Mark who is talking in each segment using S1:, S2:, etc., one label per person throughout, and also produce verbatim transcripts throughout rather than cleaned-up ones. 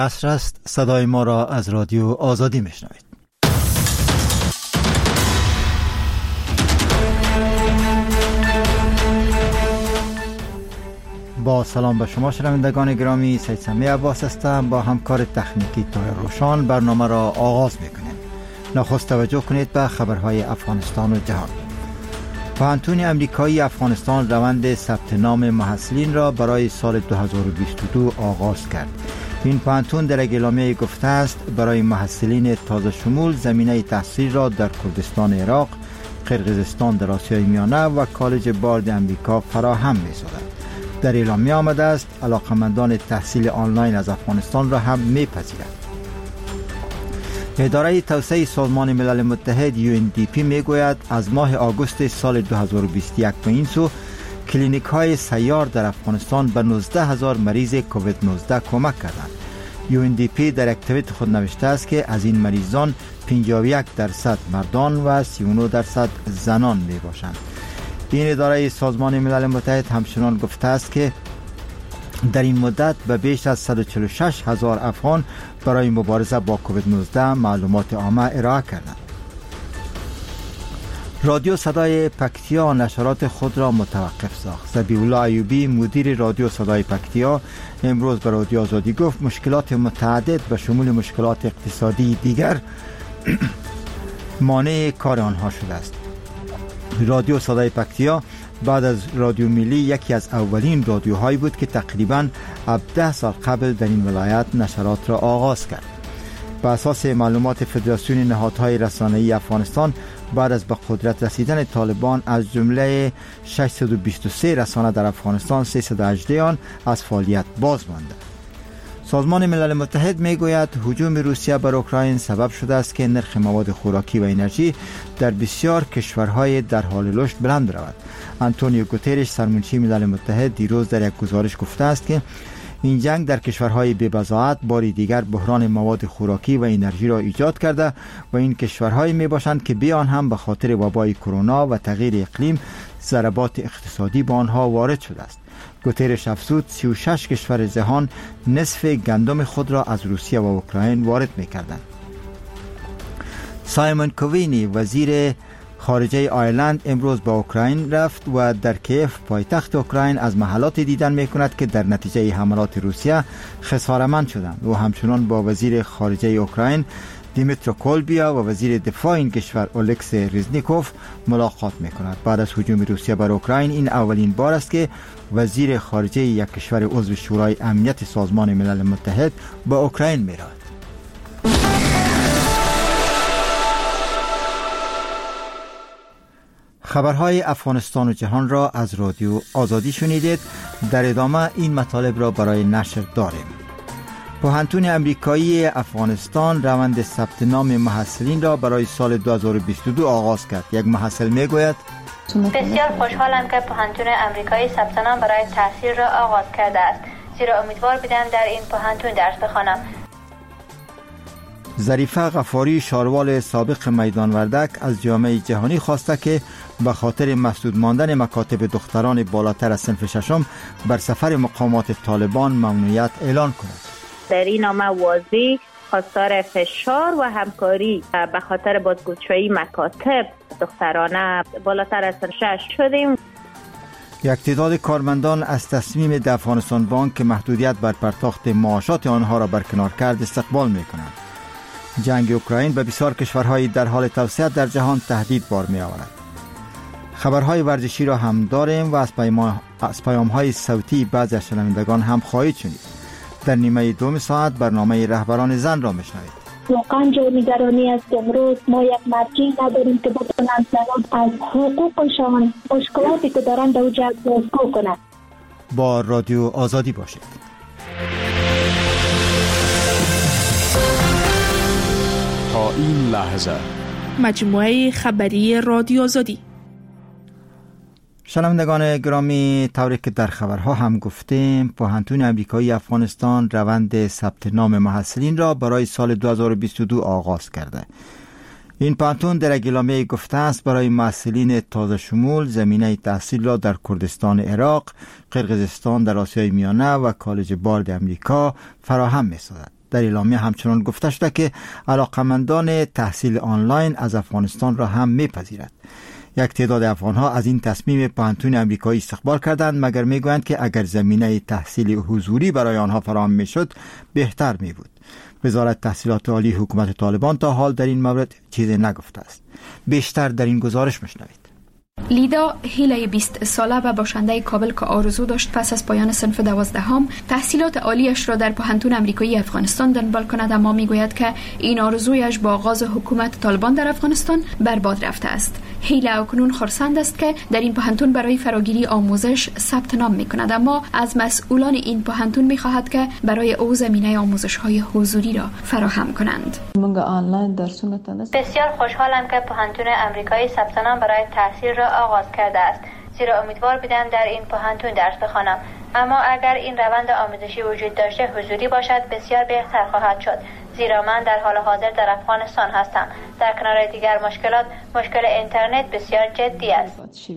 S1: عصر است. صدای ما را از رادیو آزادی میشنوید. با سلام به شما شنوندگان گرامی، سید سمی عباس هستم. با همکار تکنیکی طاهر روشان برنامه را آغاز میکنیم. نخست توجه کنید به خبرهای افغانستان و جهان. پوهنتون امریکایی افغانستان روند ثبت نام محصلین را برای سال دو هزار و بیست و دو آغاز کرد. این پوهنتون در اعلامیه گفته است برای محصلین تازه شمول زمینه تحصیل را در کردستان عراق، قرقیزستان در آسیای میانه و کالج بارد امریکا فراهم می‌سازد. در اعلامیه آمده است علاقمندان تحصیل آنلاین از افغانستان را هم می‌پذیرد. اداره توسعه سازمان ملل متحد یو ان دی پی میگوید از ماه آگوست سال دو هزار و بیست و یک به این سو کلینیک های سیار در افغانستان به نوزده هزار مریض کووید نوزده کمک کردند. یو ان دی پی در اکتیویت خود نوشته است که از این مریضان پنجاه و یک درصد مردان و سی و نه درصد زنان می باشند. این اداره سازمان ملل متحد همچنان گفته است که در این مدت به بیش از صد و چهل و شش هزار افغان برای مبارزه با کووید نوزده معلومات عامه ارائه کردند. رادیو صدای پکتیا نشرات خود را متوقف ساخت. ذبیح الله ایوبی مدیر رادیو صدای پکتیا امروز به رادیو آزادی گفت مشکلات متعدد به شمول مشکلات اقتصادی دیگر مانع کار آنها شده است. رادیو صدای پکتیا بعد از رادیو ملی یکی از اولین رادیوهایی بود که تقریباً هفده سال قبل در این ولایت نشرات را آغاز کرد. بر اساس معلومات فدراسیون نهادهای رسانه‌ای افغانستان بعد از به قدرت رسیدن طالبان از جمله ششصد و بیست و سه رسانه در افغانستان سیصد و هجده آن از فعالیت باز مانده. سازمان ملل متحد میگوید هجوم روسیه بر اوکراین سبب شده است که نرخ مواد خوراکی و انرژی در بسیار کشورهای در حال رشد بلند رود. آنتونیو گوترش سرمنشی ملل متحد دیروز در یک گزارش گفته است که این جنگ در کشورهای بی‌بضاعت باری دیگر بحران مواد خوراکی و انرژی را ایجاد کرده و این کشورهایی می باشند که بیان هم به خاطر وبای کرونا و تغییر اقلیم ضربات اقتصادی به آنها وارد شده است. گوترش افزود سی و شش کشور جهان نصف گندم خود را از روسیه و اوکراین وارد می کردند. سایمون کووینی وزیر خارجه آیرلند امروز به اوکراین رفت و در کیف پایتخت اوکراین از محلات دیدن می کند که در نتیجه حملات روسیه خساره‌مند شدند و همچنان با وزیر خارجه اوکراین دیمیترو کولبیا و وزیر دفاع این کشور اولکس ریزنیکوف ملاقات می کند. بعد از هجوم روسیه بر اوکراین این اولین بار است که وزیر خارجه یک کشور عضو شورای امنیت سازمان ملل متحد به اوکراین می رود. خبرهای افغانستان و جهان را از رادیو آزادی شنیدید. در ادامه این مطالب را برای نشر داریم. پوهنتون امریکایی افغانستان روند ثبت نام محصلین را برای سال دو هزار و بیست و دو آغاز کرد. یک محصل میگوید
S2: بسیار خوشحالم که پوهنتون امریکایی ثبت نام برای تحصیل را آغاز کرده است، زیرا امیدوار بودم در این پوهنتون درس بخوانم.
S1: ظریفه غفاری شاروال سابق میدان وردک از جامعه جهانی خواسته که به خاطر مسدود ماندن مکاتب دختران بالاتر از صنف ششم بر سفر مقامات طالبان ممنوعیت اعلان کند.
S3: در این نامه واضح خواستار فشار و همکاری به خاطر بازگشایی مکاتب دخترانه بالاتر از سن شش شدیم.
S1: یک تعداد کارمندان از تصمیم د افغانستان بانک که محدودیت بر پرداخت معاشات آنها را برکنار کرد استقبال می‌کنند. جنگ اوکراین به بسیار کشورهای در حال توسعه در جهان تهدید بار می‌آورد. خبرهای ورزشی را هم داریم و از پیام از پیام‌های صوتی بعضی از شنوندگان هم خواهید شنید. در نیمه دوم ساعت برنامه رهبران زن را میشنوید.
S4: واقعا جای نگرانی است که امروز ما یک مرجعی نداریم که بتوانند زنان از حقوقشان مشکلاتی که دارند در اوجا گفتگو کنند.
S1: با رادیو آزادی باشید.
S5: تا این لحظه
S6: مجموعه خبری رادیو آزادی.
S1: شنوندگان گرامی، طوری که در خبرها هم گفتیم، پوهنتون امریکایی افغانستان روند ثبت نام محصلین را برای سال دو هزار و بیست و دو آغاز کرده. این پوهنتون در اعلامیه گفته است برای محصلین تازه شمول زمینه تحصیل را در کردستان عراق، قرقیزستان در آسیای میانه و کالج بارد امریکا فراهم می‌سازد. در اعلامیه همچنان گفته شده که علاقمندان تحصیل آنلاین از افغانستان را هم میپذیرد. یک تعداد افغانها از این تصمیم پانتون آمریکایی استقبال کردند، مگر میگویند که اگر زمینه تحصیل حضوری برای آنها فراهم میشد بهتر می بود. وزارت تحصیلات عالی حکومت طالبان تا حال در این مورد چیزی نگفته است. بیشتر در این گزارش مشنوید.
S7: لیدا هیله بیست ساله و باشنده کابل که آرزو داشت پس از پایان صنف دوازدهم تحصیلات عالیش را در پوهنتون آمریکایی افغانستان دنبال کند، اما میگوید که این آرزویش با آغاز حکومت طالبان در افغانستان برباد رفته است. هیله اکنون خرسند است که در این پوهنتون برای فراگیری آموزش ثبت نام میکند، اما از مسئولان این پوهنتون میخواهد که برای او زمینه آموزش های حضوری را فراهم کنند.
S2: بسیار خوشحالم که پوهنتون آمریکایی ثبت نام برای تحصیل را آغاز کرده است، زیرا امیدوار بودم در این پوهنتون درس بخوانم، اما اگر این روند آموزشی وجود داشته حضوری باشد بسیار بهتر خواهد شد، زیرا من در حال حاضر در افغانستان هستم. در کنار دیگر مشکلات، مشکل اینترنت بسیار جدی است.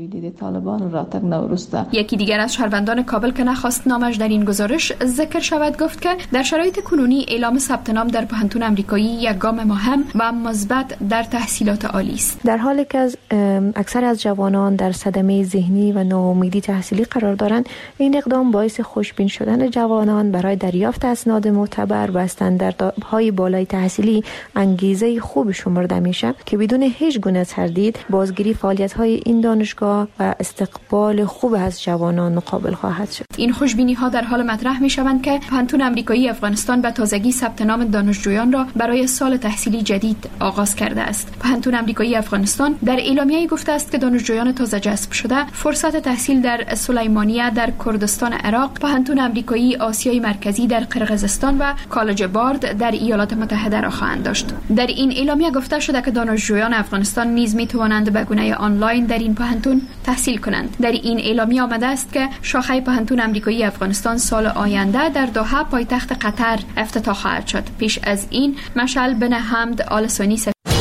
S7: یکی دیگر از شهروندان کابل که نخواست نامش در این گزارش ذکر شود گفت که در شرایط کنونی اعلام ثبت نام در پوهنتون آمریکایی یک گام مهم و مثبت در تحصیلات عالی است.
S8: در حالی که از اکثر از جوانان در صدمه ذهنی و ناامیدی تحصیلی قرار دارند، این اقدام باعث خوشبین شدن جوانان برای دریافت اسناد معتبر و استانداردهای بالای تحصیلی انگیزه خوب شمرده میشه که بدون هیچ گونه تردید بازگیری فعالیت‌های این دانشگاه و استقبال خوب از جوانان مقابل خواهد شد.
S7: این خوشبینی‌ها در حال مطرح می‌شوند که پوهنتون آمریکایی افغانستان به تازگی ثبت نام دانشجویان را برای سال تحصیلی جدید آغاز کرده است. پوهنتون آمریکایی افغانستان در اعلامیه‌ای گفته است که دانشجویان تازه جذب شده فرصت تحصیل در سلیمانیه در کردستان عراق، پوهنتون آمریکایی آسیای مرکزی در قرقیزستان و کالج بارد در ایالات متحده را خواهند داشت. در این اعلامیه گفته شده که دانشجویان افغانستان نیز می توانند به گونه آنلاین در این پوهنتون تحصیل کنند. در این اعلامیه آمده است که شاخه پوهنتون آمریکایی افغانستان سال آینده در دوحه پایتخت قطر افتتاح خواهد شد. پیش از این مشعل بن حمد آل ثانی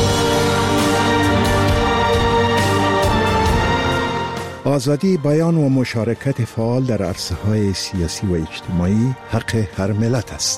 S9: آزادی بیان و مشارکت فعال در عرصه‌های سیاسی و اجتماعی حق هر ملت است.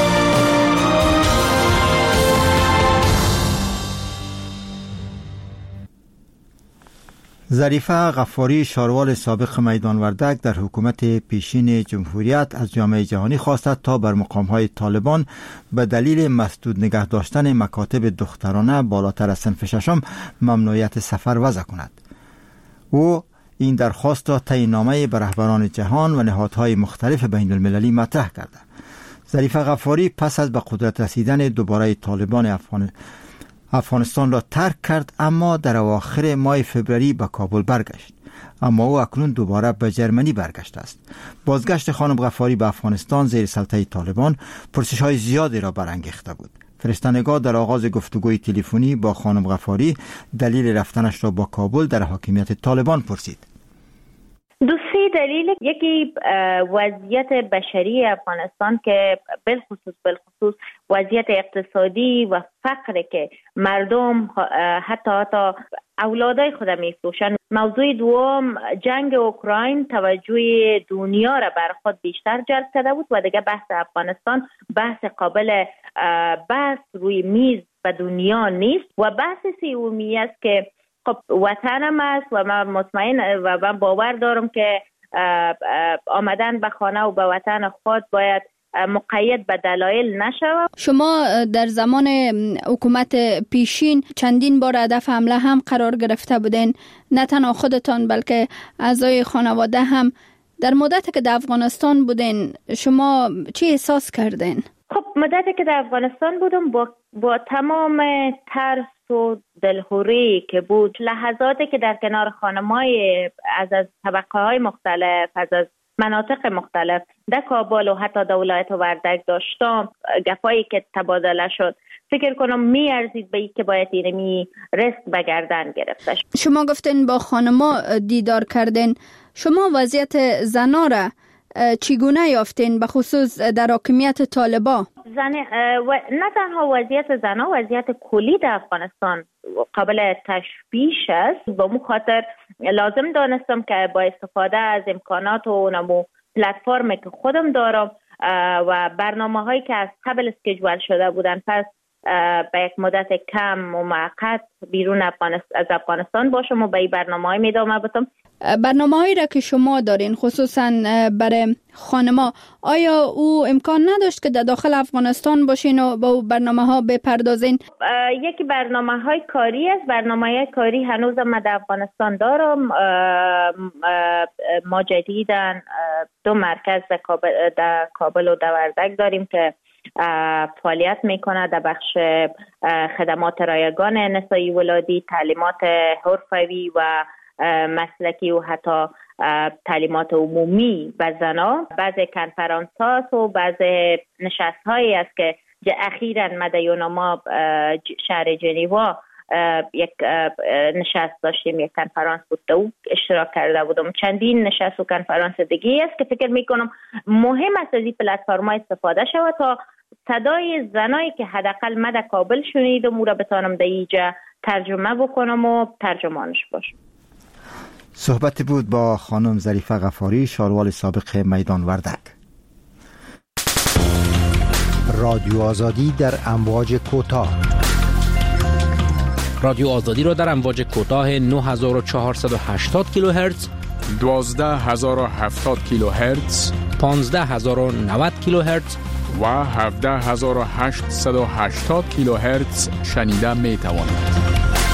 S1: ظریفه غفاری، شاروال سابق میدان وردک، در حکومت پیشین جمهوریت از جامعه جهانی خواست تا بر مقام‌های طالبان به دلیل مسدود نگه داشتن مکاتب دخترانه بالاتر از صنف ششم ممنوعیت سفر وضع کند. او این درخواست را طی نامه به رهبران جهان و نهادهای مختلف بین المللی مطرح کرده. ظریفه غفاری پس از به قدرت رسیدن دوباره طالبان افغان افغانستان را ترک کرد، اما در اواخر ماه فوریه به کابل برگشت، اما او اکنون دوباره به جرمنی برگشته است. بازگشت خانم غفاری به افغانستان زیر سلطه طالبان پرسش‌های زیادی را برانگیخته بود. فرستنگاه در آغاز گفتگوی تلفنی با خانم غفاری دلیل رفتنش را با کابل در حاکمیت طالبان پرسید.
S3: دو سه دلیل، یکی وضعیت بشری افغانستان که بالخصوص بالخصوص وضعیت اقتصادی و فقر که مردم حتی حتی اولادای خود میفروشن. موضوع دوم، جنگ اوکراین توجه دنیا را بر خود بیشتر جلب کرده بود و دیگه بحث افغانستان بحث قابل بحث روی میز به دنیا نیست. و بحث سومی است که خب وطنم است و من مطمئن و من باور دارم که آمدن به خانه و به وطن خود باید مقید به دلایل نشود.
S10: شما در زمان حکومت پیشین چندین بار هدف حمله هم قرار گرفته بودین، نه تنها خودتان بلکه اعضای خانواده هم. در مدتی که در افغانستان بودین شما چی احساس کردین؟
S3: خب مدتی که در افغانستان بودم با با تمام ترس و دلهوری که بود، لحظاتی که در کنار خانمای از از طبقه های مختلف از از مناطق مختلف در کابل و حتی در ولایت وردک داشتم، گپایی که تبادله شد، فکر کنم می ارزید به این که باید اینمی رست بگردن گرفته.
S10: شما گفتین با خانما دیدار کردین، شما وضعیت زنا را چگونه یافتین به خصوص در حاکمیت طالبان؟
S3: زن و نه تنها وضعیت زنا، وضعیت کلی در افغانستان قابل تشویش است. با مو خاطر لازم دانستم که با استفاده از امکانات و نمو پلتفرمی که خودم دارم و برنامه هایی که از قبل اسکیجول شده بودن پس به یک مدت کم و موقت بیرون افغانستان از افغانستان باشم و به این برنامه های ادامه بدم.
S10: برنامه هایی را که شما دارین خصوصا برای خانما، آیا او امکان نداشت که در داخل افغانستان باشین و با برنامه ها بپردازین؟
S3: یکی برنامه های کاری است. برنامه های کاری هنوز من در افغانستان دارم. ما جدیداً دو مرکز در کابل, در کابل و در وردک داریم که فعالیت میکنه در بخش خدمات رایگان نسایی ولادی، تعلیمات حرفوی و مسلکی و حتی تعلیمات عمومی به زنان. بعضی کنفرانس هاست و بعضی نشست هایی است که اخیراً مدیونما شهر جنیوا یک نشست داشتیم، یک کنفرانس بود او اشتراک کرده بودم. چندین نشست و کنفرانس دیگه است که فکر میکنم مهم است از این پلتفرم استفاده شود تا صدای زنایی که حداقل من در کابل شنیدم او را بتانم در اینجا ترجمه بکنم و ترجمانش باشم.
S1: صحبت بود با خانم ظریفه غفاری، شاروال سابق میدان وردک.
S11: رادیو آزادی در امواج کوتاه.
S12: رادیو آزادی را در امواج کوتاه نه هزار و چهارصد و هشتاد کیلوهرتز،
S5: دوازده هزار و هفتاد کیلوهرتز،
S12: پانزده هزار و نود کیلوهرتز
S5: و هفده هزار و هشتصد و هشتاد کیلوهرتز شنیده می توانید.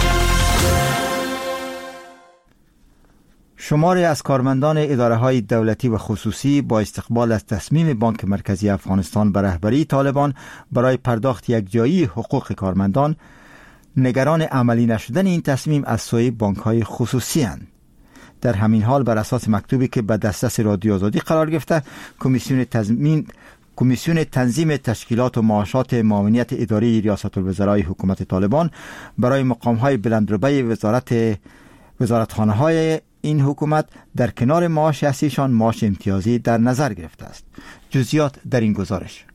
S1: شماری از کارمندان اداره‌های دولتی و خصوصی با استقبال از تصمیم بانک مرکزی افغانستان به رهبری طالبان برای پرداخت یکجایی حقوق کارمندان نگران عملی نشدن این تصمیم از سوی بانک‌های خصوصی اند. در همین حال بر اساس مکتوبی که به دسترس رادیو آزادی قرار گرفته، کمیسیون تضمین کمیسیون تنظیم تشکیلات و معاشات معاونیت اداری ریاست الوزرای حکومت طالبان برای مقام‌های بلندرتبه وزارت وزارتخانه‌های این حکومت در کنار معاش اصلیشان معاش امتیازی در نظر گرفته است. جزئیات در این گزارش.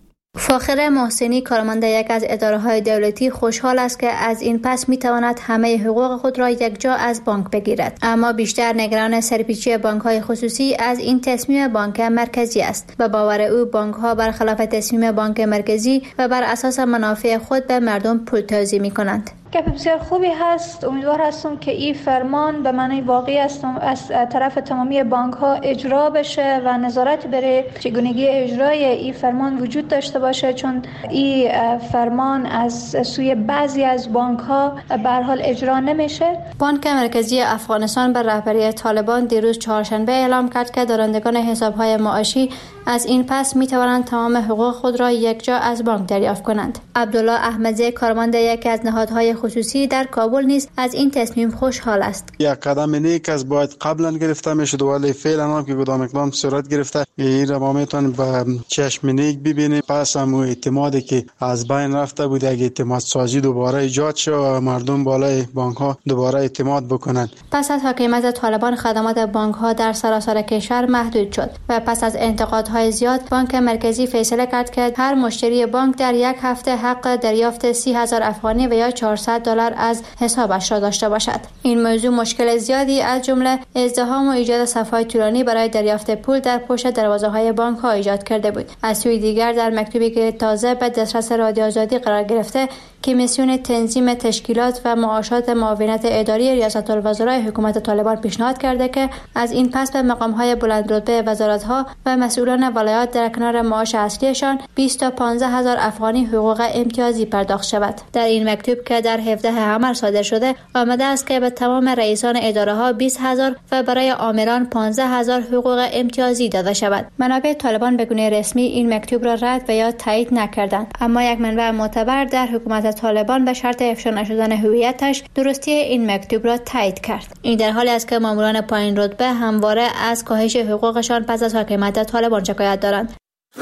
S2: فاخره محسنی، کارمند یک از اداره‌های دولتی، خوشحال است که از این پس می‌تواند همه حقوق خود را یکجا از بانک بگیرد، اما بیشتر نگران سرپیچی بانک‌های خصوصی از این تصمیم بانک مرکزی است. به باور او بانک‌ها برخلاف تصمیم بانک مرکزی و بر اساس منافع خود به مردم پول توزیع می‌کنند.
S13: گپ بسیار خوبی هست. امیدوار هستم که این فرمان به معنی واقعی است از طرف تمامی بانک ها اجرا بشه و نظارت برای چگونگی اجرای این فرمان وجود داشته باشه، چون این فرمان از سوی بعضی از بانک ها به هر حال اجرا نمیشه.
S2: بانک مرکزی افغانستان بر رهبری طالبان دیروز چهارشنبه اعلام کرد که دارندگان حساب های معاشی از این پس می توانند تمام حقوق خود را یکجا از بانک دریافت کنند. عبدالله احمدی، کارمند یکی از نهادهای خصوصی در کابل نیز از این تصمیم خوشحال است.
S14: یک قدم نیک است، باید قبلا گرفته میشد ولی فعلا هم که کدام اقدام صورت گرفته این را ما میتونیم با چشم نیک ببینیم. پس هم اعتمادی که از بین رفته بود یک اعتماد سازی دوباره ایجاد شد و مردم بالای بانک ها دوباره اعتماد بکنند.
S2: پس از حاکمیت طالبان خدمات بانک ها در سراسر کشور محدود شد و پس از انتقادهای زیاد بانک مرکزی فیصله کرد که هر مشتری بانک در یک هفته حق دریافت سی هزار افغانی و یا چهارصد دلار از حسابش را داشته باشد. این موضوع مشکل زیادی از جمله ازدحام و ایجاد صف‌های طولانی برای دریافت پول در پشت دروازه‌های بانک‌ها ایجاد کرده بود. از سوی دیگر در مکتوبی که تازه به دسترس رادیو آزادی قرار گرفته، کمیسیون تنظیم تشکیلات و معاشات معاونت اداری ریاست الوزرای حکومت طالبان پیشنهاد کرده که از این پس به مقام‌های بلندرتبه وزارت‌ها و مسئولان ولایات در کنار معاش اصلیشان بیست تا پانزده هزار افغانی حقوق امتیازی پرداخت شود. در این مکتوب که در هفدهم حمل صادر شده آمده است که به تمام رئیسان اداره‌ها بیست هزار و برای عاملان پانزده هزار حقوق امتیازی داده شود. منابع طالبان به گونه رسمی این مکتوب را رد و یا تایید نکردند، اما یک منبع معتبر در حکومت طالبان به شرط افشا نشدن هویتش درستی این مکتوب را تایید کرد. این در حالی است که ماموران پایین رتبه همواره از کاهش حقوقشان پس از حاکمیت طالبان شکایت دارند.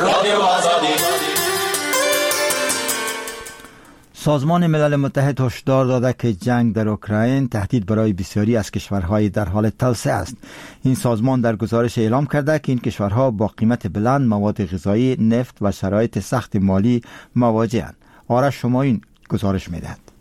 S1: سازمان ملل متحد هشدار داده که جنگ در اوکراین تهدید برای بسیاری از کشورهای در حال توسعه است. این سازمان در گزارش اعلام کرده که این کشورها با قیمت بلند مواد غذایی، نفت و شرایط سخت مالی مواجه‌اند. آرش شمایون گزارش می‌دهد.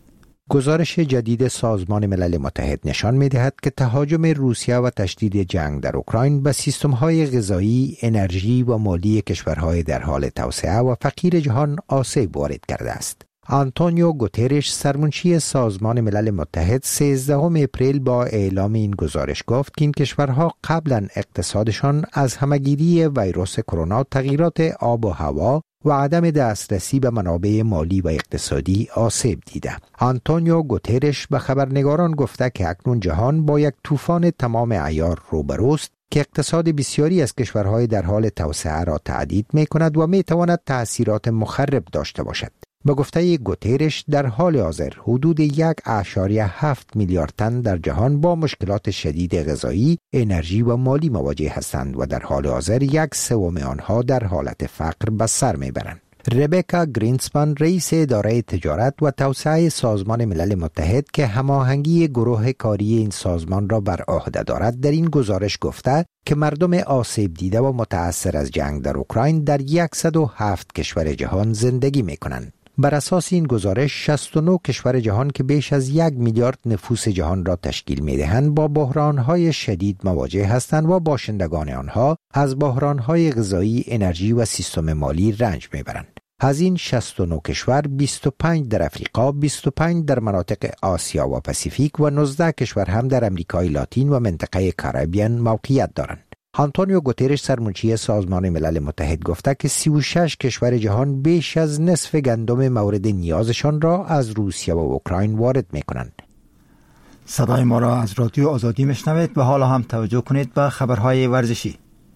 S11: گزارش جدید سازمان ملل متحد نشان می‌دهد که تهاجم روسیه و تشدید جنگ در اوکراین به سیستم‌های غذایی، انرژی و مالی کشورهای در حال توسعه و فقیر جهان آسیب وارد کرده است. آنتونیو گوترش سرمنشی سازمان ملل متحد سیزدهم اپریل با اعلام این گزارش گفت که این کشورها قبلا اقتصادشان از همه‌گیری ویروس کرونا، تغییرات آب و هوا و عدم دسترسی به منابع مالی و اقتصادی آسیب دیده. آنتونیو گوترش به خبرنگاران گفته که اکنون جهان با یک طوفان تمام عیار روبروست که اقتصاد بسیاری از کشورهای در حال توسعه را تهدید می کند و می تواند تأثیرات مخرب داشته باشد. به گفته گوترش در حال حاضر حدود یک اشاریه هفت میلیارد تن در جهان با مشکلات شدید غذایی، انرژی و مالی مواجه هستند و در حال حاضر یک سوم آنها در حالت فقر به سر میبرند. ربکا گرینسپان رئیس اداره تجارت و توسعه سازمان ملل متحد که هماهنگی گروه کاری این سازمان را بر عهده دارد در این گزارش گفته که مردم آسیب دیده و متأثر از جنگ در اوکراین در صد و هفت کشور جهان زندگی میکنند. بر اساس این گزارش شصت و نه کشور جهان که بیش از یک میلیارد نفوس جهان را تشکیل می‌دهند با بحران‌های شدید مواجه هستند و باشندگان آنها از بحران‌های غذایی، انرژی و سیستم مالی رنج می‌برند. از این شصت و نه کشور بیست و پنج در افریقا، بیست و پنج در مناطق آسیا و پاسیفیک و نوزده کشور هم در امریکای لاتین و منطقه کاریبیان موقعیت دارند. آنتونیو گوترش سرمنشی سازمان ملل متحد گفته که سی و شش کشور جهان بیش از نصف گندم مورد نیازشان را از روسیه و اوکراین وارد می کنند.
S1: صدای ما را از رادیو آزادی میشنوید و حالا هم توجه کنید به خبرهای ورزشی.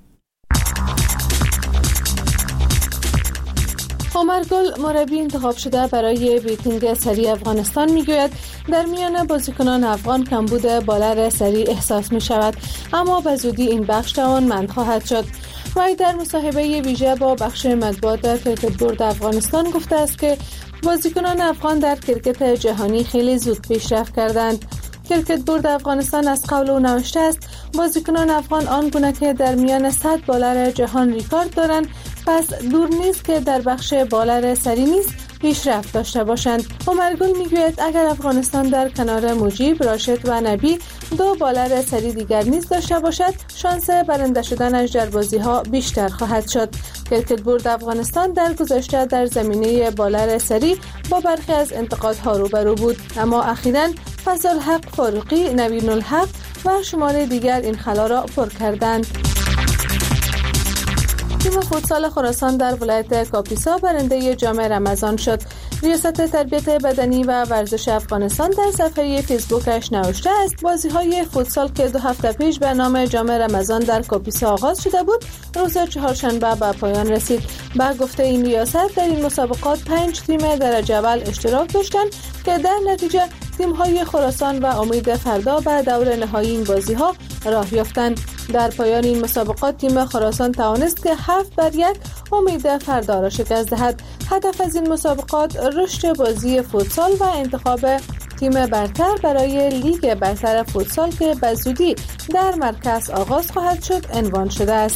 S15: عمر گل مربی انتخاب شده برای بیتینگ سری افغانستان میگوید در میان بازیکنان افغان کمبود بالر سری احساس می شود، اما به زودی این بخش توانمند خواهد شد. وی در مصاحبه ویژه با بخش مطبوعات کرکت بورد افغانستان گفته است که بازیکنان افغان در کرکت جهانی خیلی زود پیشرفت کردند. کرکت بورد افغانستان از قول او نوشته است بازیکنان افغان آنگونه که در میان صد بالر جهان ریکارد دارند، پس دور نیست که در بخش بالر سری نیز پیشرفت داشته باشند. عمر گل میگوید اگر افغانستان در کنار مجیب، راشد و نبی دو بالر سری دیگر نیز داشته باشد، شانس برنده شدنش در بازی ها بیشتر خواهد شد. کرکت بورد افغانستان در گذشته در زمینه بالر سری با برخی از انتقادها روبرو بود، اما اخیراً فضل الحق فاروقی، نوین الحق و شمار دیگر این خلا را پر کردند. تیم فوتسال خراسان در ولایت کاپیسا برنده جام رمضان شد. ریاست تربیت بدنی و ورزش افغانستان در صفحه فیسبوکش نوشته است بازی‌های فوتسال که دو هفته پیش به نام جام رمضان در کاپیسا آغاز شده بود، روز چهارشنبه به پایان رسید. با گفته این ریاست در این مسابقات پنج تیم درجه اول اشتراک داشتند که در نتیجه تیم‌های خراسان و امید فردا به دور نهایی این بازی‌ها راه یافتند. در پایان این مسابقات تیم خراسان توانست که هفت بر یک امید فردا را شکست دهد. هدف از این مسابقات رشد بازی فوتسال و انتخاب تیم برتر برای لیگ برتر فوتسال که به زودی در مرکز آغاز خواهد شد عنوان شده است.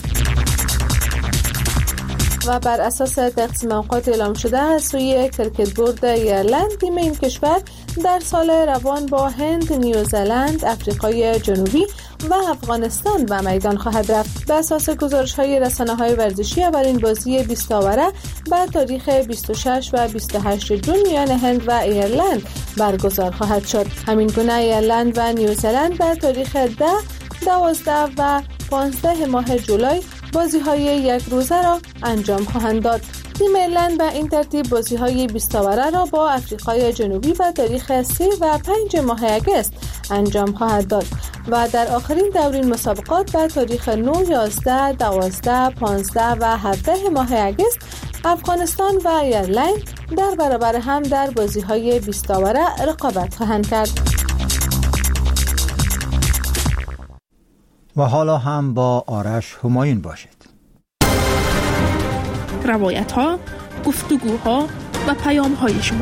S15: و بر اساس تقسیم اوقات اعلام شده از سوی کرکت بورد ایرلند تیم این کشور در سال روان با هند، نیوزلند، افریقای جنوبی و افغانستان و میدان خواهد رفت. به اساس گزارش‌های رسانه‌های ورزشی اولین بازی بیست آوره به تاریخ بیست و شش و بیست و هشت جون میان هند و ایرلند برگزار خواهد شد. همین گونه ایرلند و نیوزلند به تاریخ ده، دوازده و پانزده ماه جولای بازی‌های یک روزه را انجام خواهند داد. تیم ایرلند به این ترتیب بازی‌های بیست آوره را با افریقای جنوبی به تاریخ سه و پنج ماه اگست انجام خواهد داد و در آخرین دورین مسابقات به تاریخ نه، یازده، دوازده، پانزده و هفده ماه اگست افغانستان و ایرلند در برابر هم در بازی‌های بیست آوره رقابت خواهند کرد.
S1: و حالا هم با آرش همایون باشید.
S6: روایت ها، گفتگوها و پیام های شما.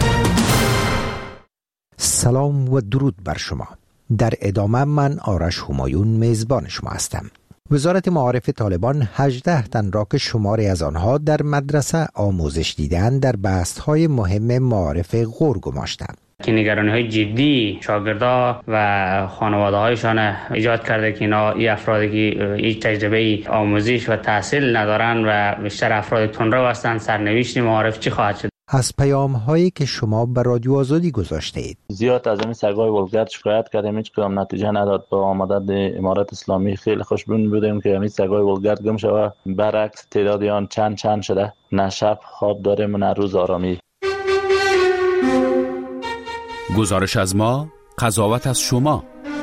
S11: سلام و درود بر شما. در ادامه من آرش همایون میزبان شما هستم. وزارت معارف طالبان هجده تن را که شماری از آنها در مدرسه آموزش دیدن در بحث‌های مهم معارف غور گماشته.
S16: که نگرانی‌های جدی شاگردا و خانواده‌هایشان ایجاد کرده که اینا این افرادی که هیچ تجربه آموزش و تحصیل ندارن و بیشتر افراد تندرو هستند، سرنوشت معارف چی خواهد شد؟
S11: از پیام هایی که شما به رادیو آزادی گذاشته اید
S17: زیاد از این سگای ولگرد شکایت کردیم، هیچ کدام نتیجه نداد. با آمدن امارت اسلامی خیلی خوشبین بودیم که همین سگای ولگرد گم شود، برعکس تعداد آن چند چند شده. نه شب خواب داریم و نه روز آرامی.
S5: گزارش از ما، قضاوت از شما.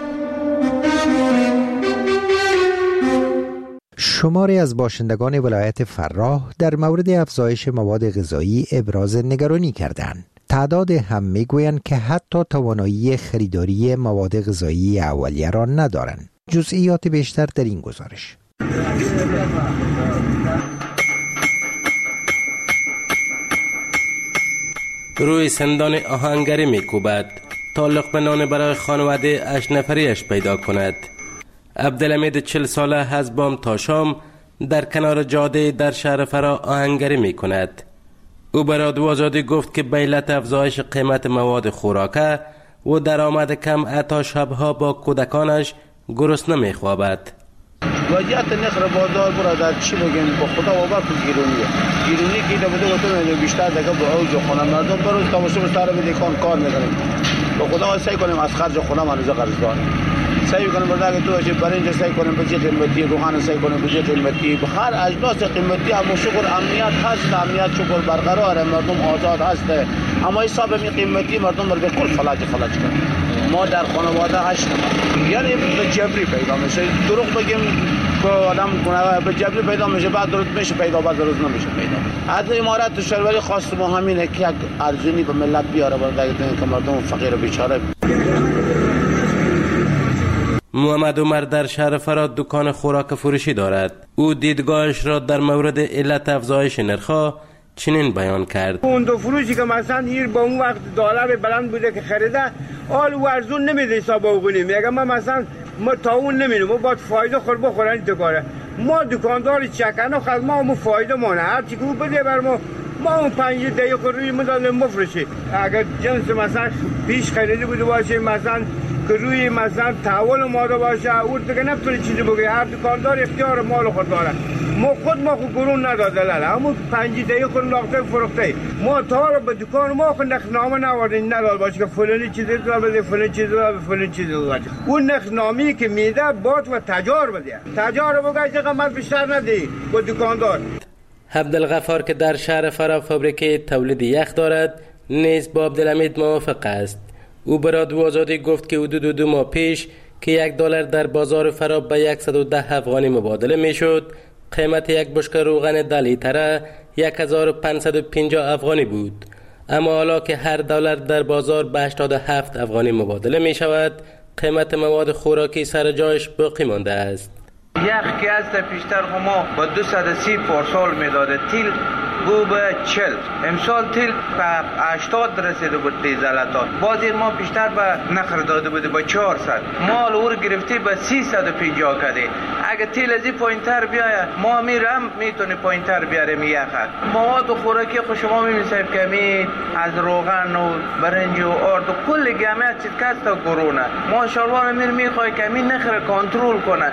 S11: شماری از باشندگان ولایت فراه در مورد افزایش مواد غذایی ابراز نگرانی کردند. تعداد هم میگویند که حتی توانایی خریداری مواد غذایی اولیه را ندارند. جزئیات بیشتر در این گزارش.
S18: روی سندان آهنگری میکوبد تا لقمه نان برای خانواده هشت نفریش پیدا کند. عبدالحمید چل ساله از بام تا شام در کنار جاده در شهر فرا آهنگری می کند. او به رادیو آزادی گفت که به علت افزایش قیمت مواد خوراکه و درآمد کم حتی شبها با کودکانش گرسنه می خوابد.
S19: وضعیت نرخ بازار برادر چی بگیم، با خدا باور کن گیرونیه گیرونی که ایده بوده گفتم بیشتر دیگه با اوج خونه مردم بروز تماشا سر به دکان کار میکنیم. با خدا سعی کنیم از خرج خونه منوزه قرض داریم. سعی کنیم برای تو اجازه برنج سعی کنیم به قیمتی، روغن سعی کنیم به قیمتی، هر اجناس قیمتی. اما شکر امنیت هست، امنیت شکر برقرار، مردم آزاد هست. اما حساب می قیمتی مردم رو به کل فلج فلج کنه. ما در خانواده هشت نفر، یعنی به جبری پیدا میشه. دروغ بگیم که آدم به جبری پیدا میشه، بعد درست میشه پیدا، بعد درست نمیشه پیدا. از امارت شهروری خواست ما همینه که یک ارزونی به ملت بیاره برای که مردم فقیر و بیچاره.
S18: محمد عمر در شهر فراد دکان خوراک فروشی دارد. او دیدگاهش را در مورد علت افزایش نرخ‌ها چنین بیان کرد.
S20: اون دو فروشی که مثلا هیر با اون وقت دلار بلند بوده که خریده، آل ورزون نمیده حساب بکنیم. میگم ما مثلا ما تا اون نمیدیم، ما باید فایده خور بخورن دکاره. ما دکاندار چکنه خد ما هم فایده مانه هر چی که بده بر ما ما اون پنج دقیقه روی مدال مفرشی. اگر جنس مثلا پیش خریده بوده باشه، مثلا که روی مثلا تحول ما رو باشه، او دیگه نمیتونه چیزی بگه. هر دکاندار اختیار مال خود داره. ما خود ما خود گرون نداده لاله، همون پنج دقیقه خود لاخته فروخته. ما تا رو به دکان ما خود نخنامه نوردیم نداد باشه که فلانی چیزی داره بده، فلانی چیزی داره فلانی چیزی داره. اون نخنامی که میده بات و تجار بده، تجار بگه قیمت بیشتر ندی با دکاندار.
S18: عبدالغفار که در شهر فرا فابریکه تولید یخ دارد نیز با عبدالحمید موافق است. او به رادیو آزادی گفت که حدود دو ماه پیش که یک دلار در بازار فرا به صد و ده افغانی مبادله میشد، قیمت یک بشکه روغن ده لیتره هزار و پانصد و پنجاه افغانی بود. اما حالا که هر دلار در بازار به هشتاد و هفت افغانی مبادله می شود، قیمت مواد خوراکی سر جایش باقی مانده است.
S21: یخ که از پیشتر ما با دویست و سی پارسال میداده، تیل بو به چل، امسال تیل به هشتاد رسیده بود دیزلاتات. بازی ما بیشتر به نخر داده بوده با چهارصد، مال اور گرفتی به سیصد و پنجاه کده. اگه تیل از این پایینتر بیاید ما میرم میتونی پایینتر بیاریم یخ. مواد خوراکی خود شما میبینید که می از روغن و برنج و آرد و کل گمه چیز کست و گرونه. ما شالوان میر میخوای که می نخر کنترل کنه.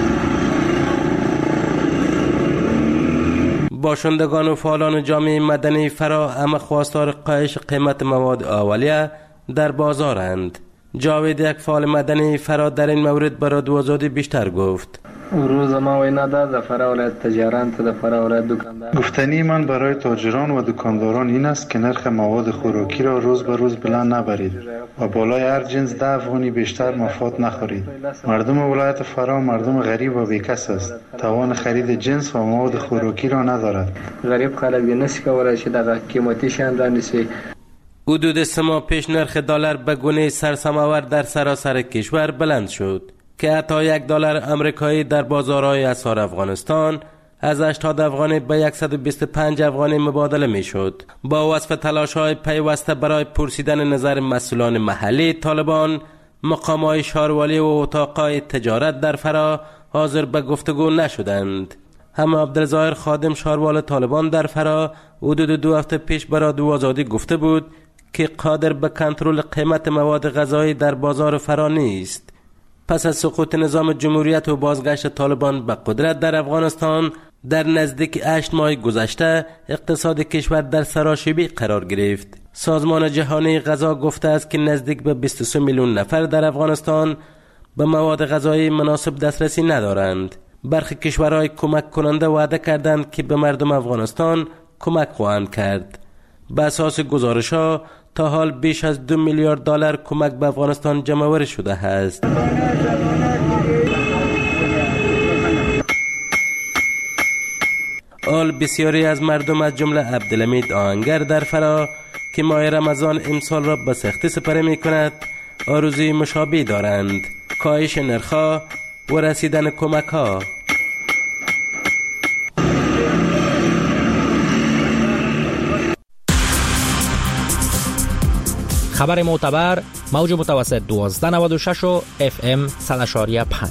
S18: باشندگان و فعالان جامعه مدنی فرا هم خواستار کاهش قیمت مواد اولیه در بازارند. جاوید یک فعال مدنی فرا در این مورد به رادیو آزادی بیشتر گفت.
S22: روز ما وینا ده در فرا ولایت تجاران در فرا ولایت دکاندار.
S14: گفتنی من برای تاجران و دکانداران این است که نرخ مواد خوراکی را روز به روز بلند نبرید و بالای هر جنس ده افغانی بیشتر مفاد نخورید. مردم ولایت فرا مردم غریب و بیکس است. توان خرید جنس و مواد خوراکی را ندارد.
S22: غریب خلک نسی کولای شي دغه قیمتي شان رانیسي.
S18: حدود سه ماه پیش نرخ دلار به گونه سرسام‌آور در سراسر کشور بلند شد که حتی یک دلار آمریکایی در بازارهای اسعار افغانستان از هشتاد افغانی به صد و بیست و پنج افغانی مبادله می شد. با وصف تلاش‌های پیوسته برای پرسیدن نظر مسئولان محلی طالبان، مقام‌های شهروالی و اتاق‌های تجارت در فرا حاضر به گفتگو نشدند. هم عبدالظاهر خادم شهروال طالبان در فرا حدود دو هفته پیش به رادیو آزادی گفته بود
S12: که قادر به کنترل قیمت مواد غذایی در بازار فرا نیست. پس از سقوط نظام جمهوریت و بازگشت طالبان به قدرت در افغانستان در نزدیک هشت ماه گذشته اقتصاد کشور در سراشیبی قرار گرفت. سازمان جهانی غذا گفته است که نزدیک به بیست و سه میلیون نفر در افغانستان به مواد غذایی مناسب دسترسی ندارند. برخی کشورهای کمک کننده وعده کردند که به مردم افغانستان کمک خواهند کرد. به اساس گزارش‌ها تا حال بیش از دو میلیارد دلار کمک به افغانستان جمع‌آوری شده است. آل بسیاری از مردم از جمله عبدالحمید آهنگر در فرا که ماه رمضان امسال را به سختی سپری می کند آرزوی مشابه دارند: کاهش نرخ‌ها و رسیدن کمک‌ها.
S4: خبر معتبر موج متوسط دوازده نود و شش و اف ام صد اشاریه پنج.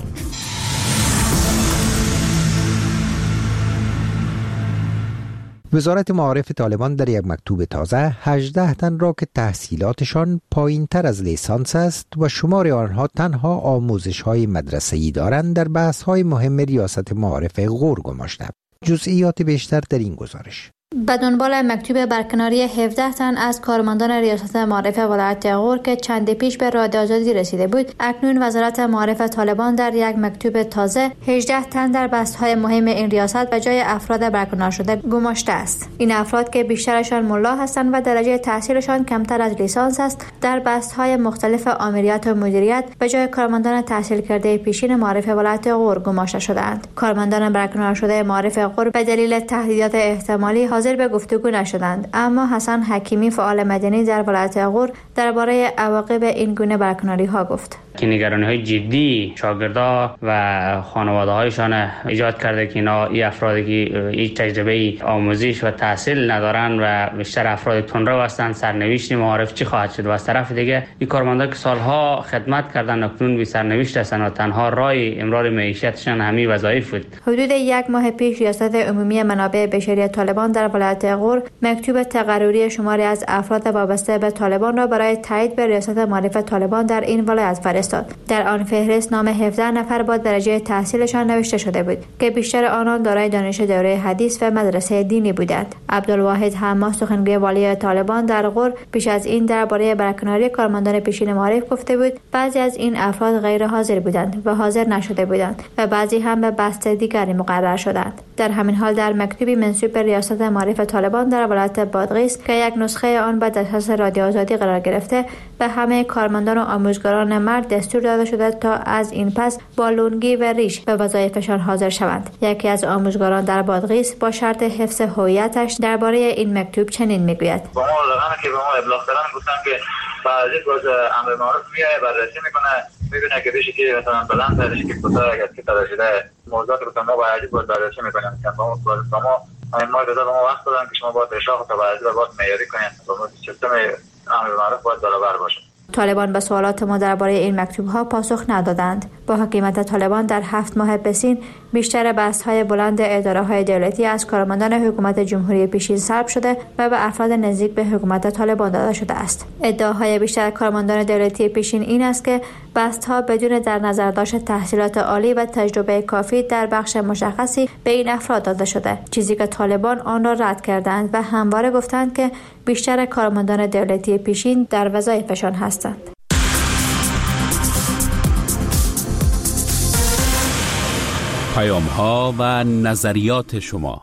S11: وزارت معارف طالبان در یک مکتوب تازه هجده تن را که تحصیلاتشان پایین تر از لیسانس است و شمار آنها تنها آموزش های مدرسه‌ای دارند در بحث های مهم ریاست معارف غور گماشته. جزئیات بیشتر در این گزارش.
S2: به دنبال مکتوب برکناری هفده تن از کارمندان ریاست معارف ولایت غور که چند پیش به رادیو آزادی رسیده بود، اکنون وزارت معارف طالبان در یک مکتوب تازه هجده تن در بحث‌های مهم این ریاست به جای افراد برکنار شده گماشته است. این افراد که بیشترشان ملا هستند و درجه تحصیلشان کمتر از لیسانس است، در بحث‌های مختلف آمریت و مدیریت به جای کارمندان تحصیل کرده پیشین معارف ولایت غور گماشته شدند. کارمندان برکنار شده معارف غور به دلیل تهدیدات احتمالی حاضر به گفتگو نشدند، اما حسن حکیمی فعال مدنی در ولایت غور درباره عواقب این گونه برکناری ها گفت
S16: که نگرانی های جدی شاگردا و خانواده هایشان ایجاد کرده که اینا این افرادی که هیچ تجربه آموزش و تحصیل ندارن و بیشتر افراد تندرو هستند، سرنوشت معارف چی خواهد شد؟ و از طرف دیگه این کارمندا که سالها خدمت کردن اکنون بی سرنوشت هستند و تنها راه امرار معیشتشان همین وظایف بود.
S2: حدود یک ماه پیش ریاست عمومی منابع بشری طالبان در ولایت غور مکتوب تقرری شماری از افراد وابسته به طالبان را برای تایید به ریاست معارف طالبان در این ولایت فرستاد. در آن فهرست نام هفده نفر با درجه تحصیلشان نوشته شده بود که بیشتر آنان دارای دانش دوره حدیث و مدرسه دینی بودند. عبدالواحد حماد سخنگوی والی طالبان در غور پیش از این درباره برکناری کارمندان پیشین معارف گفته بود بعضی از این افراد غیر حاضر بودند و حاضر نشده بودند و بعضی هم به بست دیگری مقرر شدند. در همین حال در مکتوبی منسوب به ریاست معارف طالبان در ولایت بادغیس که یک نسخه آن به دسترس رادیو آزادی قرار گرفته، به همه کارمندان و آموزگاران مرد دستور داده شده تا از این پس با لنگی و ریش به وظایفشان حاضر شوند. یکی از آموزگاران در بادغیس با شرط حفظ هویتش درباره این مکتوب چنین میگوید:
S8: با ما لغمه که با ما ابلاغ کردن گفتن که بعضی باز امر معروف میایه بررسی میکنه میبینه که بشه که مثلا بلند درش که کوتاه اگه که تر شده موضوعات رو ما باید باز بررسی میکنیم که با ما ما گذار ما وقت دادن که شما باید اشاق تا بعضی باید معیاری کنید با سیستم امر معروف باید برابر باشه.
S2: طالبان به سوالات ما درباره این مکتوب‌ها پاسخ ندادند. با حکومت طالبان در هفت ماه پسین بیشتر بحث‌های بلند اداره‌های دولتی از کارمندان حکومت جمهوری پیشین سلب شده و به افراد نزدیک به حکومت طالبان داده شده است. ادعاهای بیشتر کارمندان دولتی پیشین این است که بحث‌ها بدون در نظر داشت تحصیلات عالی و تجربه کافی در بخش مشخصی به این افراد داده شده، چیزی که طالبان آن را رد کردند و همواره گفتند که بیشتر کارمندان دولتی پیشین در وظایفشان هستند.
S5: پیام‌ها و نظریات شما.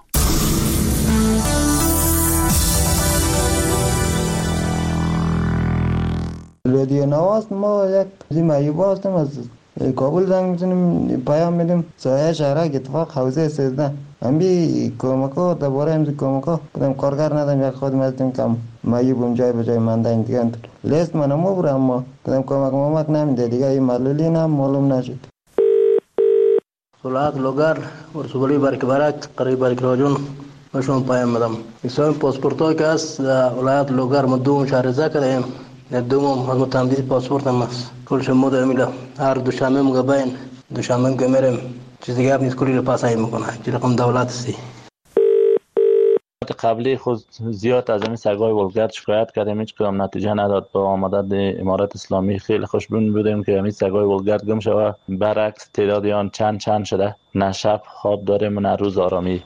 S23: رادیو نواز ما یک زیمایوب هستیم از کابل زنگ میزنیم پیام میدیم سایه شهرک اتفاق حوزه سیزده همی کمکا درباره همزی کمکا کدام کارگر ندارم یک خودم هستیم کم مایوبم جای به جای ماندن دیگه انتر لیست منم برم اما کدام کمک مامک نمیده دیگه این معلولی نم معلوم نشد.
S24: ولایت لوگر ورسولی برک برک قریب برک راجون مشون پیام میدم. اسم پاسپورت که است ولایت لوگر مدوم شهرزا کردیم دوم از متمدید پاسپورت هم است. کل شما دمیلا هر دوشنبه مگبین دوشنبه که میرم چیز دیگه نیست کلی رو پاسای میکنه. چی رقم دولت است.
S17: قبلی خود زیاد از این سگای ولگرد شکایت کردیم، هیچ کدام نتیجه نداد. با آمدن امارت اسلامی خیلی خوشبین بودیم که همین سگای ولگرد گم شود. برعکس تعداد آن چند چند شده، نه شب خواب داریم و نه روز آرامی.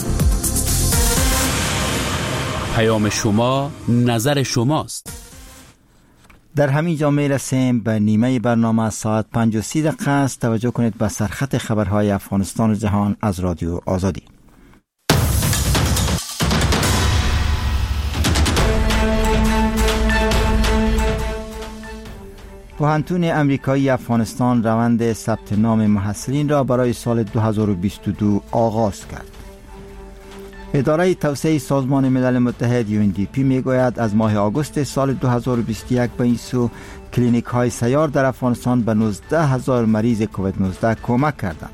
S3: پیام شما، نظر شماست.
S1: در همین جا می رسیم به نیمه برنامه. ساعت پنج و سی دقیقه است. توجه کنید به سرخط خبرهای افغانستان و جهان از رادیو آزادی. پوهنتون امریکایی افغانستان روند ثبت نام محصلین را برای سال دو هزار و بیست و دو آغاز کرد. اداره توسعه سازمان ملل متحد یو ان دی پی می گوید از ماه آگوست سال دو هزار و بیست و یک به این سو کلینیک های سیار در افغانستان به نوزده هزار مریض کووید نوزده کمک کردند.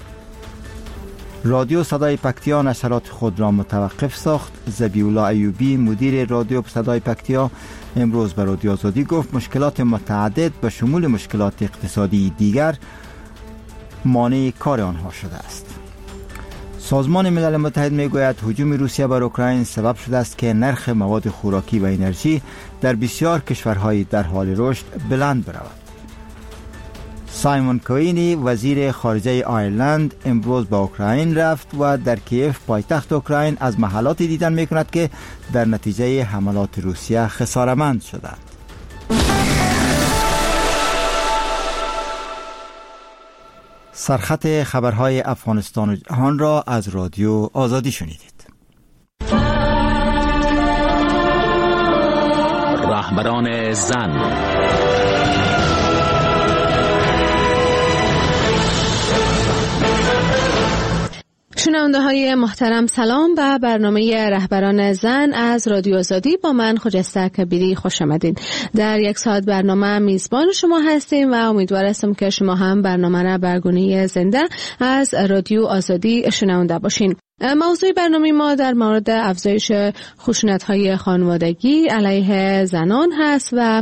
S1: رادیو صدای پکتیا نشرات خود را متوقف ساخت. ذبیح الله ایوبی مدیر رادیو صدای پکتیا امروز به رادیو آزادی گفت مشکلات متعدد به شمول مشکلات اقتصادی دیگر مانع کار آنها شده است. سازمان ملل متحد میگوید هجوم روسیه بر اوکراین سبب شده است که نرخ مواد خوراکی و انرژی در بسیار کشورهای در حال رشد بلند برود. سایمون کوینی وزیر خارجه آیرلند امروز به اوکراین رفت و در کیف پایتخت اوکراین از محلاتی دیدن میکند که در نتیجه حملات روسیه خسارتمند شدند. سرخط خبرهای افغانستان و جهان را از رادیو آزادی شنیدید.
S3: رهبران زن.
S15: شنونده های محترم سلام به برنامه رهبران زن از رادیو آزادی. با من خجسته کبیری خوش آمدین. در یک ساعت برنامه میزبان شما هستیم و امیدوار هستم که شما هم برنامه را به گونه زنده از رادیو آزادی شنونده باشین. موضوع برنامه ما در مورد افزایش خشونت‌های خانوادگی علیه زنان هست و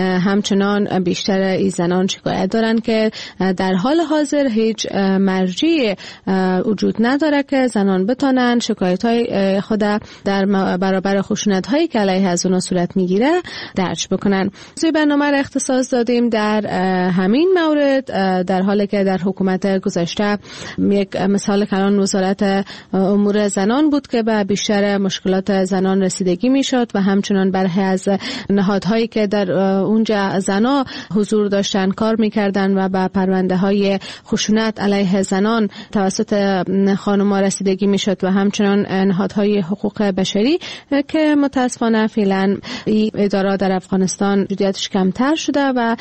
S15: همچنان بیشتر این زنان شکایت دارند که در حال حاضر هیچ مرجعی وجود نداره که زنان بتونن شکایت‌های خود در برابر خشونت‌هایی که علیه از اونها صورت میگیره درج بکنن. موضوع برنامه را اختصاص دادیم در همین مورد، در حالی که در حکومت گذشته یک مثال کلان وزارت امور زنان بود که به بیشتر مشکلات زنان رسیدگی میشد و همچنان برخی از نهادهایی که در اونجا زنا حضور داشتن کار میکردن و به پرونده های خشونت علیه زنان توسط خانم‌ها رسیدگی میشد و همچنان نهادهای حقوق بشری که متاسفانه فعلا این اداره در افغانستان جدیتش کمتر شده و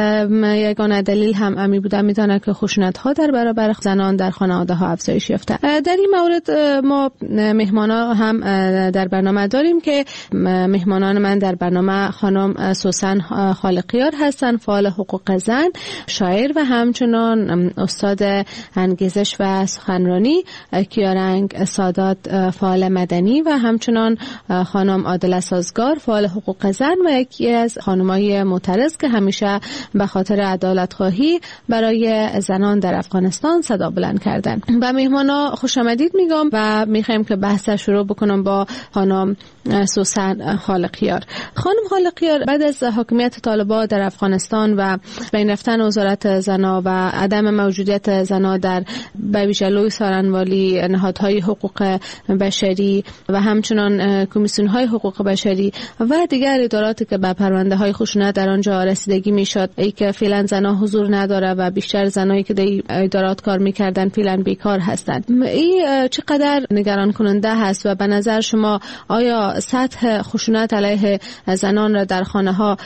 S15: یگانه دلیل هم امی بوده میتونه که خشونت ها در برابر زنان در خانواده ها افزایش یافته. در این مورد ما مهمانا هم در برنامه داریم که مهمانان من در برنامه خانم سوسن خالقیار هستن، فعال حقوق زن، شاعر و همچنان استاد انگیزش و سخنرانی، کیارنگ سادات فعال مدنی و همچنان خانم عادله سازگار فعال حقوق زن و یکی از خانمای معترض که همیشه به خاطر عدالت خواهی برای زنان در افغانستان صدا بلند کردن. و مهمانا خوش آمدید میگم و میخوایم که بحث شروع بکنم با خانم سوسن خالقیار. خانم خالقیار، بعد از حاکمیت طالبان در افغانستان و بین رفتن وزارت زنا و عدم موجودیت زنا در به ویژه لوی سارنوالی، نهادهای حقوق بشری و همچنان کمیسیون های حقوق بشری و دیگر اداراتی که به پرونده های خشونت در آنجا رسیدگی میشد، ای که فعلا زنا حضور نداره و بیشتر زنایی که در ادارات کار میکردن فعلا بیکار هستند. این چقدر نگران کننده هست و به نظر شما آیا سطح خشونت علیه زنان را در خانه ها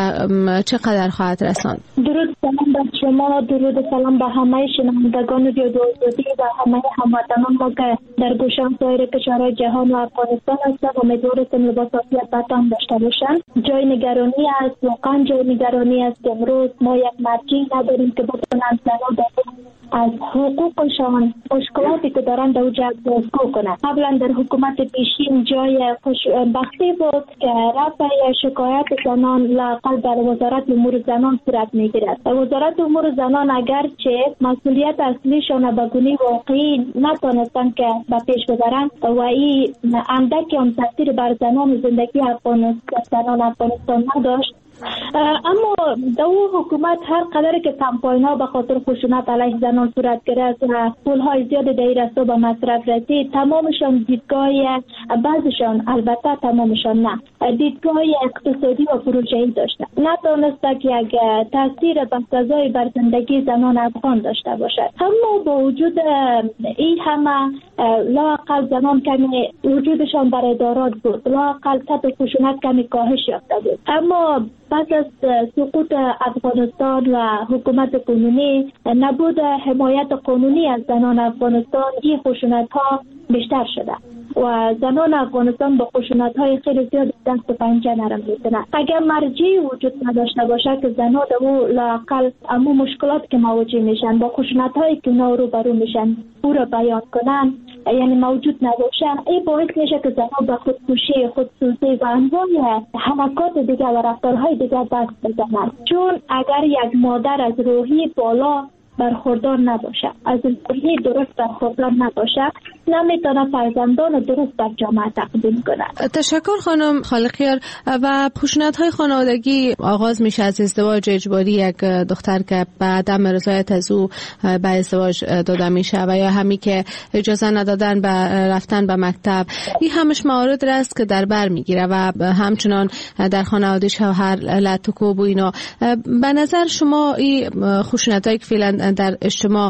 S15: چقدر خواهد رساند؟
S7: درود سلام به شما، درود سلام به همه شنوندگان رادیو آزادی و همه هموطنان ما که در گوشه سایر کشورهای جهان و افغانستان هستند. امیدوارم لباس عافیت بتان داشته باشند. جای نگرانی است، واقعا جای نگرانی است که امروز ما یک مرجعی نداریم که بتوانند زنان در از حقوقشان مشکلاتی که دارن در اونجا بازگو کنند. قبلا در حکومت پیشین جای خوشبختی بود که رفع شکایت زنان لااقل در وزارت امور زنان صورت میگیرد. وزارت امور زنان اگرچه مسئولیت اصلیشان به گونه واقعی نتونستن که به پیش ببرند و این اندکی هم تاثیر بر زنان زندگی افغانستان افغانستان نداشت، اما دو حکومت هر قدر که کمپاین‌ها به خاطر خشونت علیه زنان صورت گرفت و پول‌های زیاد در این راستا به مصرف رسید، تمامشان دیدگاه، بعضشان البته تمامشان نه، دیدگاه اقتصادی و پروژه‌ای داشتند. نتونسته که یک تاثیر بسزایی بر زندگی زنان افغان داشته باشد. اما با وجود این همه لااقل زنان کمی وجودشان در ادارات بود، لااقل سطح خشونت کمی کاهش یافته بود. اما پس از سقوط افغانستان و حکومت قانونی، نبود حمایت قانونی از زنان افغانستان، این خشونت ها بیشتر شده و زنان افغانستان با خشونت های خیلی زیاد دست و پنجه نرم میزنند. اگر مرجعی وجود نداشته باشه که زنان او لااقل اما مشکلات که مواجه میشن با خشونت هایی که اونا رو برو میشن او را بیان کنن، یعنی موجود نباشه، این باعث میشه که زنان به خودکشی، خودسوزی و انواع حرکات دیگه و رفتارهای دیگه دست بزنند. چون اگر یک مادر از روحی بالا برخوردار نباشه، از روحی درست برخوردار نباشه، نمیتونه فرزندان درست در جامعه تقدیم کنه.
S15: تشکر خانم خالقیار. و خشونت های خانوادگی آغاز میشه از ازدواج اجباری یک دختر که به عدم رضایت از او به ازدواج داده میشه و یا همی که اجازه ندادن به رفتن به مکتب. این همش موارد است که در بر میگیره و همچنان در خانواده شوهر لطکوب و اینا. به نظر شما این خشونت هایی که فعلا در اجتماع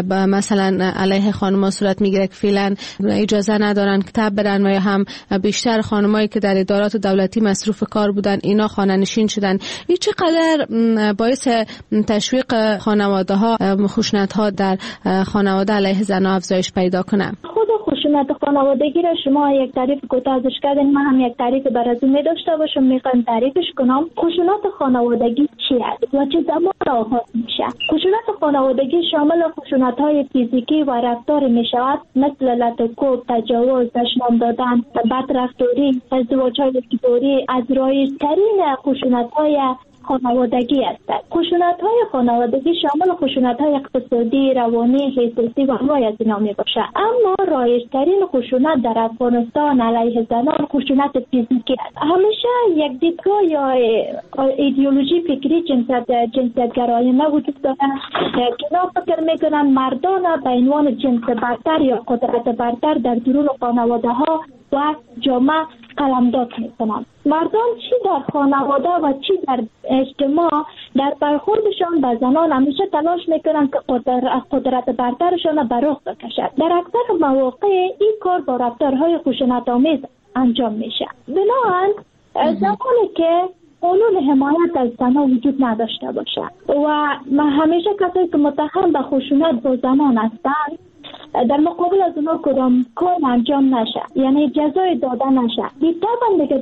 S15: مثلا علیه خانم‌ها صورت میگیره که فعلا اجازه ندارن کتاب برن و یا هم بیشتر خانمایی که در ادارات دولتی مصروف کار بودن اینا خانه نشین شدن، این چقدر باعث تشویق خانواده ها خشونت ها در خانواده علیه زنان افزایش پیدا کنه؟
S7: خود خشونت خانوادگی را شما یک تعریف کوتاهش کردین، من هم یک تعریف براتو می داشته باشم، میخوام تعریفش کنم. خشونت خانوادگی چی است و چه زمان آغاز میشه؟ خشونت خانوادگی شامل خشونت های فیزیکی و رفتار می شود، مثل لطکوب، تجاوز، دشنام دادن، بدرفتاری، ازدواج های اجباری از رایج‌ترین خشونت های خانوادگی است. خشونت های خانوادگی شامل خشونت های اقتصادی، روانی، حیثیتی و انواع از اینا می باشه. اما رایج‌ترین خشونت در افغانستان علیه زنان خشونت فیزیکی است. همیشه یک دیدگاه یا ایدئولوژی فکری جنسیت جنسیت‌گرایانه وجود دارد که اینا فکر میکنن مردان به عنوان جنس برتر یا قدرت برتر در درون خانواده ها و جامعه قلمداد میکنن. مردان چی در خانواده و چی در اجتماع در برخوردشان به زنان همیشه تلاش میکنن که قدرت, قدرت برترشان به رخ بکشد. در اکثر مواقع این کار با رفتارهای خشونت آمیز انجام میشه. بنابراین زمانی که قانون حمایت از زنان وجود نداشته باشه و همیشه کسایی که متهم به خشونت با زنان هستند در مقابل از اونا کدام کار انجام نشه، یعنی جزای داده نشه، دیگه